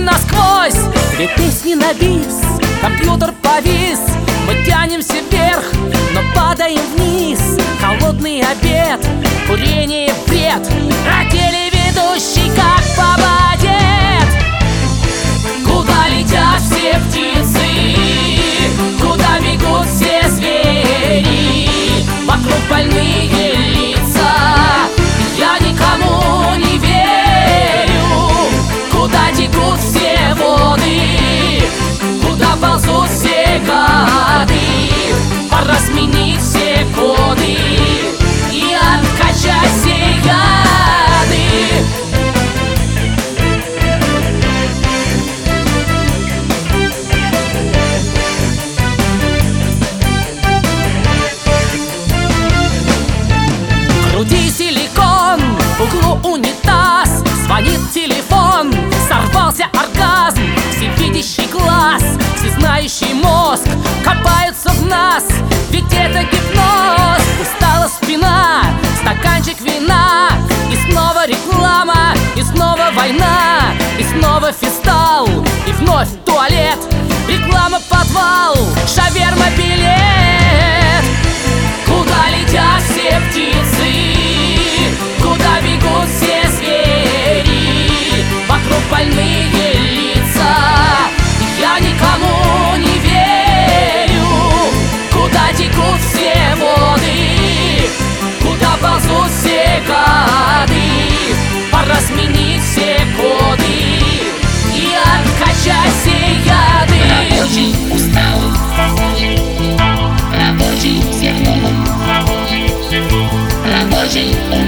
насквозь. Две песни на бис, компьютер повис. Мы тянемся вверх, но падаем вниз. Холодный обед, курение, бред, а телеведущий как попадет. Куда летят все птицы, куда бегут все звери, вокруг больные лица, я никому не верю. Куда текут все воды, куда ползут все гады, пора сменить все коды и откачать все яды. В груди силикон, в углу унитаз, звонит телефон, сорвался оргазм. Всевидящий глаз, всезнающий мозг копаются в нас, ведь это гипноз. Устала спина, стаканчик вина, и снова реклама, и снова война, и снова фистал, и вновь туалет, реклама, подвал, шаверма, билет. Куда летят все птицы, куда бегут все звери, вокруг больные лица, я никому не верю. Куда текут все воды, куда ползут все гады, пора сменить все коды и откачать все яды. Рабочий устал, рабочий всех новым, рабочий